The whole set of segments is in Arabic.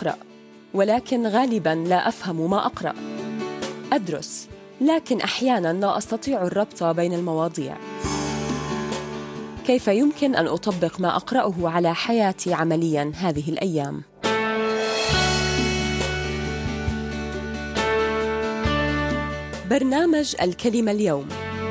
أقرأ، ولكن غالباً لا أفهم ما أقرأ. أدرس، لكن أحياناً لا أستطيع الربط بين المواضيع. كيف يمكن أن أطبق ما أقرأه على حياتي عملياً هذه الأيام؟ برنامج الكلمة اليوم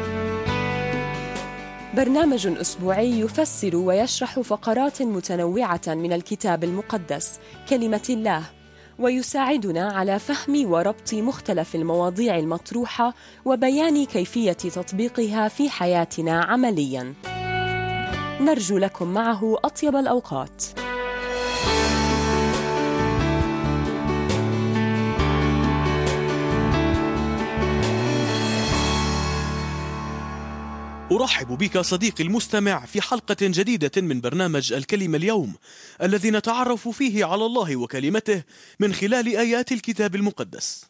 برنامج أسبوعي يفسر ويشرح فقرات متنوعة من الكتاب المقدس كلمة الله، ويساعدنا على فهم وربط مختلف المواضيع المطروحة وبيان كيفية تطبيقها في حياتنا عملياً. نرجو لكم معه أطيب الأوقات. أرحب بك صديقي المستمع في حلقة جديدة من برنامج الكلمة اليوم، الذي نتعرف فيه على الله وكلمته من خلال آيات الكتاب المقدس.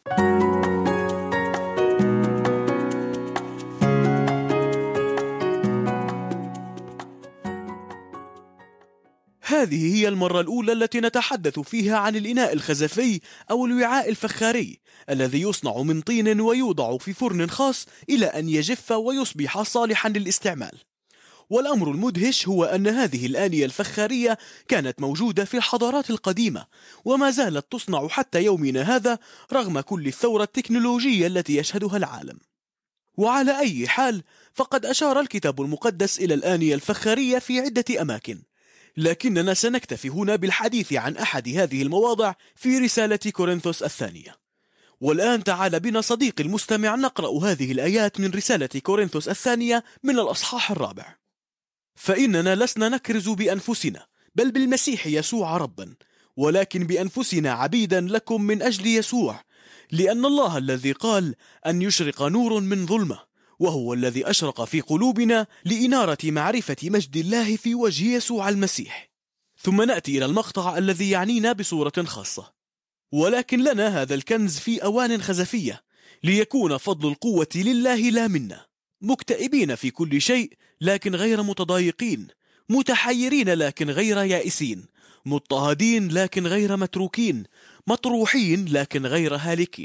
هذه هي المرة الأولى التي نتحدث فيها عن الإناء الخزفي أو الوعاء الفخاري الذي يصنع من طين ويوضع في فرن خاص إلى أن يجف ويصبح صالحا للاستعمال. والأمر المدهش هو أن هذه الآنية الفخارية كانت موجودة في الحضارات القديمة، وما زالت تصنع حتى يومنا هذا رغم كل الثورة التكنولوجية التي يشهدها العالم. وعلى أي حال، فقد أشار الكتاب المقدس إلى الآنية الفخارية في عدة أماكن، لكننا سنكتفي هنا بالحديث عن أحد هذه المواضع في رسالة كورنثوس الثانية. والآن تعال بنا صديقي المستمع نقرأ هذه الآيات من رسالة كورنثوس الثانية من الأصحاح 4. فإننا لسنا نكرز بأنفسنا، بل بالمسيح يسوع ربا، ولكن بأنفسنا عبيدا لكم من أجل يسوع، لأن الله الذي قال أن يشرق نور من ظلمة، وهو الذي أشرق في قلوبنا لإنارة معرفة مجد الله في وجه يسوع المسيح. ثم نأتي إلى المقطع الذي يعنينا بصورة خاصة. ولكن لنا هذا الكنز في أوان خزفية، ليكون فضل القوة لله لا منا، مكتئبين في كل شيء لكن غير متضايقين، متحيرين لكن غير يائسين، مضطهدين لكن غير متروكين، مطروحين لكن غير هالكين.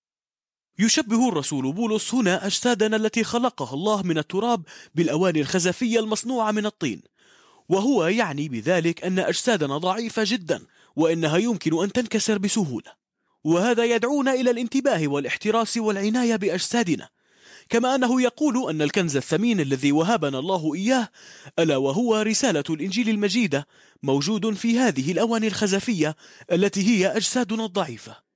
يشبه الرسول بولس هنا أجسادنا التي خلقها الله من التراب بالأواني الخزفية المصنوعة من الطين، وهو يعني بذلك أن أجسادنا ضعيفة جدا، وإنها يمكن أن تنكسر بسهولة. وهذا يدعونا إلى الانتباه والاحتراس والعناية بأجسادنا، كما أنه يقول أن الكنز الثمين الذي وهبنا الله إياه، ألا وهو رسالة الإنجيل المجيدة، موجود في هذه الأواني الخزفية التي هي أجسادنا الضعيفة.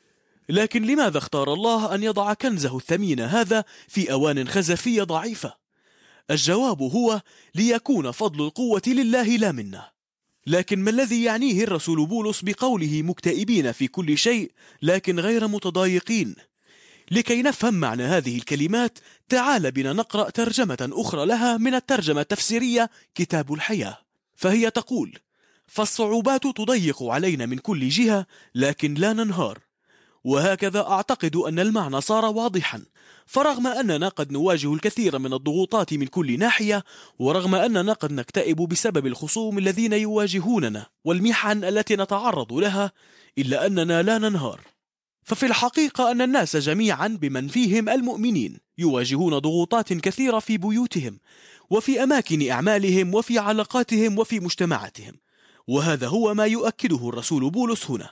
لكن لماذا اختار الله أن يضع كنزه الثمين هذا في أوان خزفية ضعيفة؟ الجواب هو ليكون فضل القوة لله لا منا. لكن ما الذي يعنيه الرسول بولس بقوله مكتئبين في كل شيء لكن غير متضايقين؟ لكي نفهم معنى هذه الكلمات، تعال بنا نقرأ ترجمة أخرى لها من الترجمة التفسيرية كتاب الحياة، فهي تقول: فالصعوبات تضيق علينا من كل جهة لكن لا ننهار. وهكذا أعتقد أن المعنى صار واضحا، فرغم أننا قد نواجه الكثير من الضغوطات من كل ناحية، ورغم أننا قد نكتئب بسبب الخصوم الذين يواجهوننا والمحن التي نتعرض لها، إلا أننا لا ننهار. ففي الحقيقة أن الناس جميعا بمن فيهم المؤمنين يواجهون ضغوطات كثيرة في بيوتهم وفي أماكن أعمالهم وفي علاقاتهم وفي مجتمعاتهم، وهذا هو ما يؤكده الرسول بولس هنا.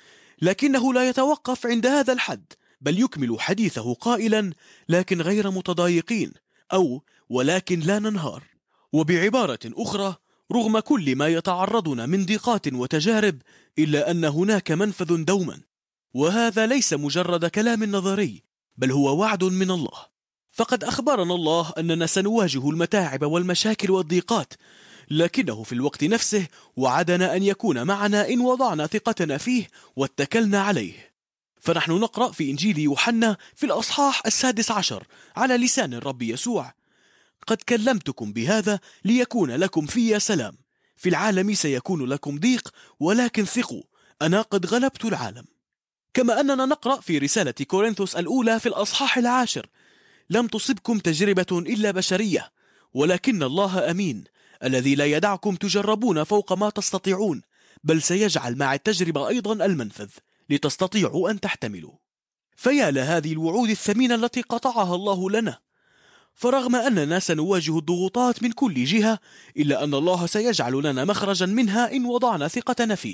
لكنه لا يتوقف عند هذا الحد، بل يكمل حديثه قائلا: لكن غير متضايقين، أو ولكن لا ننهار. وبعبارة أخرى، رغم كل ما يتعرضنا من ضيقات وتجارب، إلا أن هناك منفذ دوما. وهذا ليس مجرد كلام نظري، بل هو وعد من الله. فقد أخبرنا الله أننا سنواجه المتاعب والمشاكل والضيقات، لكنه في الوقت نفسه وعدنا أن يكون معنا إن وضعنا ثقتنا فيه واتكلنا عليه. فنحن نقرأ في إنجيل يوحنا في الأصحاح 16 على لسان الرب يسوع: قد كلمتكم بهذا ليكون لكم في سلام، في العالم سيكون لكم ضيق، ولكن ثقوا، أنا قد غلبت العالم. كما أننا نقرأ في رسالة كورنثوس الأولى في الأصحاح 10: لم تصبكم تجربة إلا بشرية، ولكن الله أمين، الذي لا يدعكم تجربون فوق ما تستطيعون، بل سيجعل مع التجربة أيضا المنفذ لتستطيعوا أن تحتملوا. فيا لهذه الوعود الثمينة التي قطعها الله لنا. فرغم أننا سنواجه الضغوطات من كل جهة، إلا أن الله سيجعل لنا مخرجا منها إن وضعنا ثقتنا فيه.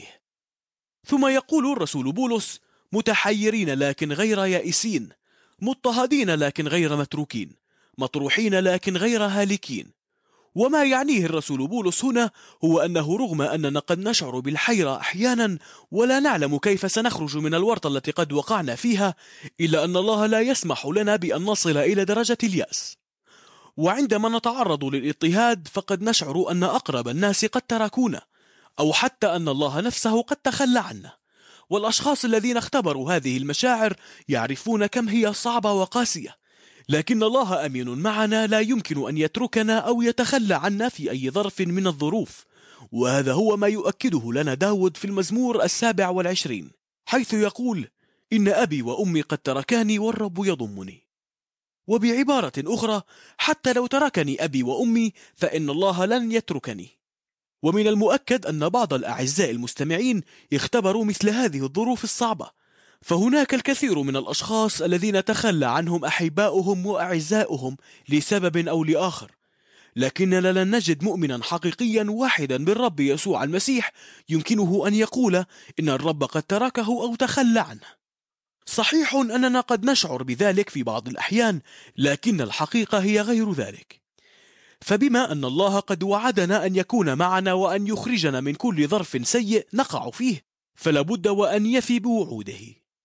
ثم يقول الرسول بولس: متحيرين لكن غير يائسين، مضطهدين لكن غير متروكين، مطروحين لكن غير هالكين. وما يعنيه الرسول بولس هنا هو أنه رغم أننا قد نشعر بالحيرة أحيانا ولا نعلم كيف سنخرج من الورطة التي قد وقعنا فيها، إلا أن الله لا يسمح لنا بأن نصل إلى درجة اليأس. وعندما نتعرض للاضطهاد فقد نشعر أن أقرب الناس قد تركونا، أو حتى أن الله نفسه قد تخلى عنا. والأشخاص الذين اختبروا هذه المشاعر يعرفون كم هي صعبة وقاسية، لكن الله أمين معنا، لا يمكن أن يتركنا أو يتخلى عنا في أي ظرف من الظروف. وهذا هو ما يؤكده لنا داود في المزمور 27، حيث يقول: إن أبي وأمي قد تركاني والرب يضمني. وبعبارة أخرى، حتى لو تركني أبي وأمي فإن الله لن يتركني. ومن المؤكد أن بعض الأعزاء المستمعين اختبروا مثل هذه الظروف الصعبة، فهناك الكثير من الأشخاص الذين تخلى عنهم أحباؤهم وأعزاؤهم لسبب أو لآخر، لكننا لن نجد مؤمنا حقيقيا واحدا بالرب يسوع المسيح يمكنه أن يقول إن الرب قد تركه أو تخلى عنه. صحيح أننا قد نشعر بذلك في بعض الأحيان، لكن الحقيقة هي غير ذلك. فبما أن الله قد وعدنا أن يكون معنا وأن يخرجنا من كل ظرف سيء نقع فيه، فلا بد وأن يفي بوعوده.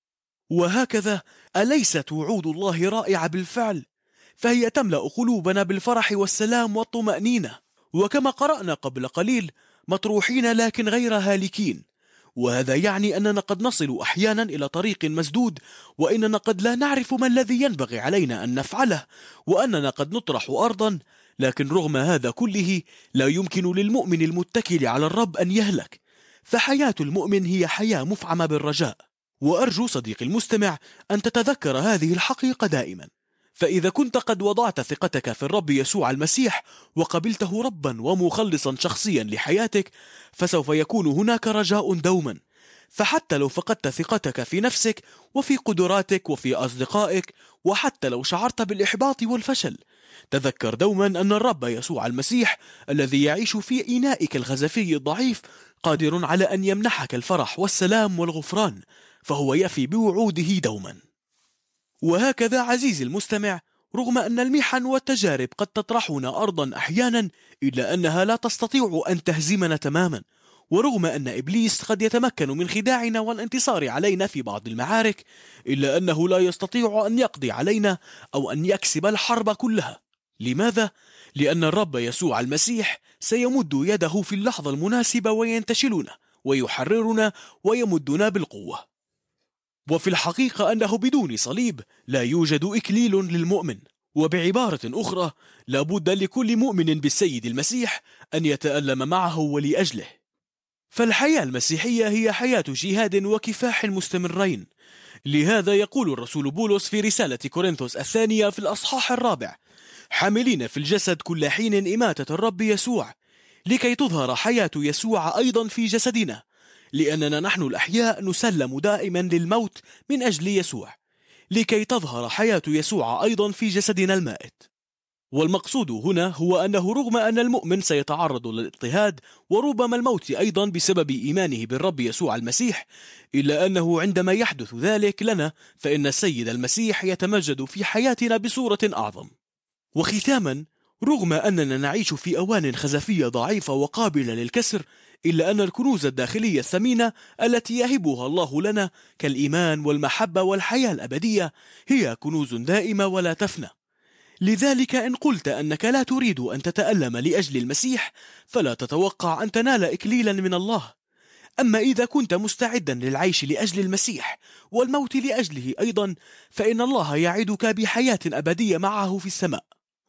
وهكذا أليست وعود الله رائعة بالفعل؟ فهي تملأ قلوبنا بالفرح والسلام والطمأنينة. وكما قرأنا قبل قليل: مطروحين لكن غير هالكين. وهذا يعني أننا قد نصل أحيانا إلى طريق مسدود، وإننا قد لا نعرف ما الذي ينبغي علينا أن نفعله، وأننا قد نطرح أرضا. لكن رغم هذا كله لا يمكن للمؤمن المتكل على الرب أن يهلك، فحياة المؤمن هي حياة مفعمة بالرجاء. وأرجو صديقي المستمع أن تتذكر هذه الحقيقة دائما. فإذا كنت قد وضعت ثقتك في الرب يسوع المسيح وقبلته ربا ومخلصا شخصيا لحياتك، فسوف يكون هناك رجاء دوما. فحتى لو فقدت ثقتك في نفسك وفي قدراتك وفي أصدقائك، وحتى لو شعرت بالإحباط والفشل، تذكر دوما أن الرب يسوع المسيح الذي يعيش في إنائك الخزفي الضعيف قادر على أن يمنحك الفرح والسلام والغفران، فهو يفي بوعوده دوما. وهكذا عزيزي المستمع، رغم أن المحن والتجارب قد تطرحنا أرضا أحيانا، إلا أنها لا تستطيع أن تهزمنا تماما. ورغم أن إبليس قد يتمكن من خداعنا والانتصار علينا في بعض المعارك، إلا أنه لا يستطيع أن يقضي علينا أو أن يكسب الحرب كلها. لماذا؟ لأن الرب يسوع المسيح سيمد يده في اللحظة المناسبة وينتشلنا ويحررنا ويمدنا بالقوة. وفي الحقيقة أنه بدون صليب لا يوجد إكليل للمؤمن. وبعبارة أخرى، لا بد لكل مؤمن بالسيد المسيح أن يتألم معه ولأجله. فالحياة المسيحية هي حياة جهاد وكفاح مستمرين. لهذا يقول الرسول بولس في رسالة كورنثوس الثانية في الأصحاح 4: حاملين في الجسد كل حين إماتة الرب يسوع، لكي تظهر حياة يسوع أيضا في جسدنا، لأننا نحن الأحياء نسلم دائما للموت من أجل يسوع، لكي تظهر حياة يسوع أيضا في جسدنا المائت. والمقصود هنا هو أنه رغم أن المؤمن سيتعرض للاضطهاد وربما الموت أيضا بسبب إيمانه بالرب يسوع المسيح، إلا أنه عندما يحدث ذلك لنا فإن السيد المسيح يتمجد في حياتنا بصورة أعظم. وختاما، رغم أننا نعيش في أوان خزفية ضعيفة وقابلة للكسر، إلا أن الكنوز الداخلية الثمينة التي يهبها الله لنا كالإيمان والمحبة والحياة الأبدية هي كنوز دائمة ولا تفنى. لذلك إن قلت أنك لا تريد أن تتألم لأجل المسيح، فلا تتوقع أن تنال إكليلا من الله. أما إذا كنت مستعدا للعيش لأجل المسيح والموت لأجله أيضا، فإن الله يعدك بحياة أبدية معه في السماء.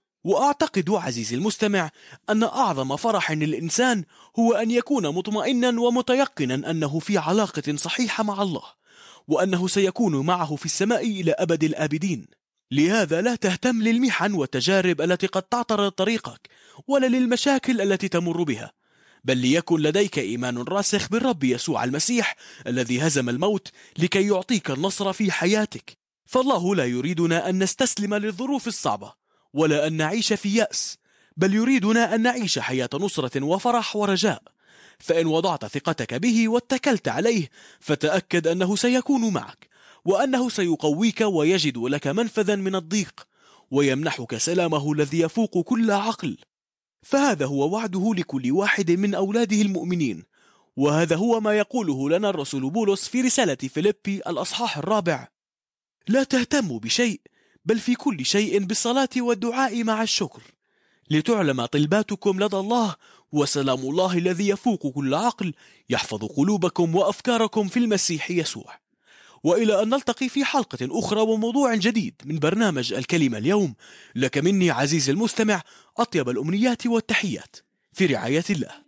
وأعتقد عزيزي المستمع أن أعظم فرح للإنسان هو أن يكون مطمئنا ومتيقنا أنه في علاقة صحيحة مع الله، وأنه سيكون معه في السماء إلى أبد الآبدين. لهذا لا تهتم للمحن والتجارب التي قد تعترض طريقك، ولا للمشاكل التي تمر بها، بل ليكن لديك إيمان راسخ بالرب يسوع المسيح الذي هزم الموت لكي يعطيك النصر في حياتك. فالله لا يريدنا أن نستسلم للظروف الصعبة ولا أن نعيش في يأس، بل يريدنا أن نعيش حياة نصرة وفرح ورجاء. فإن وضعت ثقتك به واتكلت عليه فتأكد أنه سيكون معك، وأنه سيقويك ويجد لك منفذا من الضيق، ويمنحك سلامه الذي يفوق كل عقل. فهذا هو وعده لكل واحد من أولاده المؤمنين، وهذا هو ما يقوله لنا الرسول بولس في رسالة فيليبي الأصحاح 4: لا تهتموا بشيء، بل في كل شيء بالصلاة والدعاء مع الشكر، لتعلم طلباتكم لدى الله، وسلام الله الذي يفوق كل عقل يحفظ قلوبكم وأفكاركم في المسيح يسوع. وإلى أن نلتقي في حلقة أخرى وموضوع جديد من برنامج الكلمة اليوم، لك مني عزيزي المستمع أطيب الأمنيات والتحيات، في رعاية الله.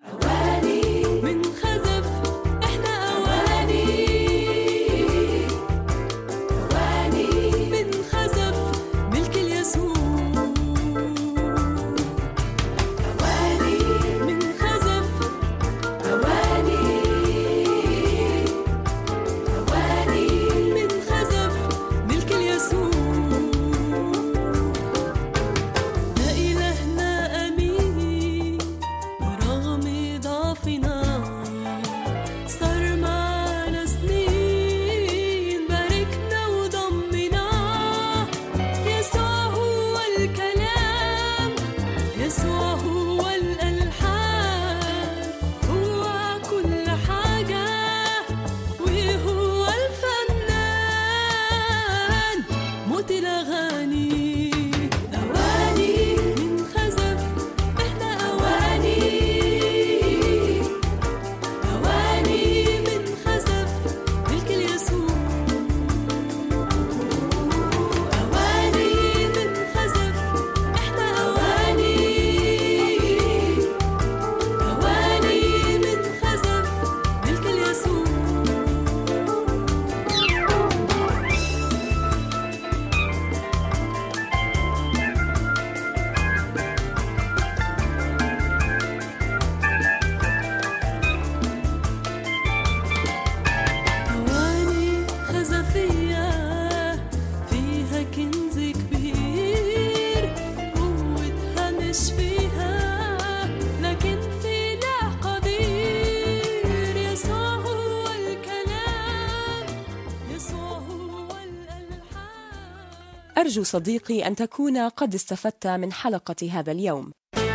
أرجو صديقي أن تكون قد استفدت من حلقة هذا اليوم.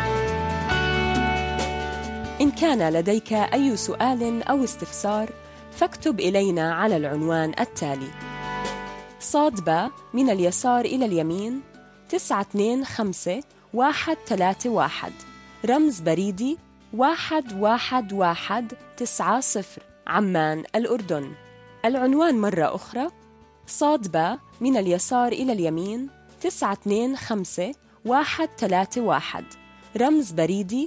إن كان لديك أي سؤال أو استفسار فاكتب إلينا على العنوان التالي: ص/ب من اليسار إلى اليمين 925131، رمز بريدي 11190، عمان الأردن. العنوان مرة أخرى: ص/ب من اليسار إلى اليمين 925131، رمز بريدي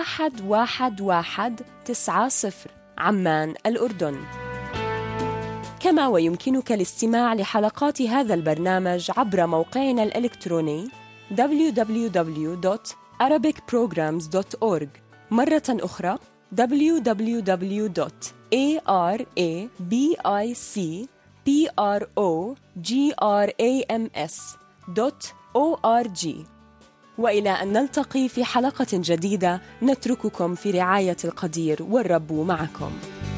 11190، عمان الأردن. كما ويمكنك الاستماع لحلقات هذا البرنامج عبر موقعنا الإلكتروني www.arabicprograms.org. مرة أخرى www.arabicprograms.org. وإلى أن نلتقي في حلقة جديدة، نترككم في رعاية القدير، والرب معكم.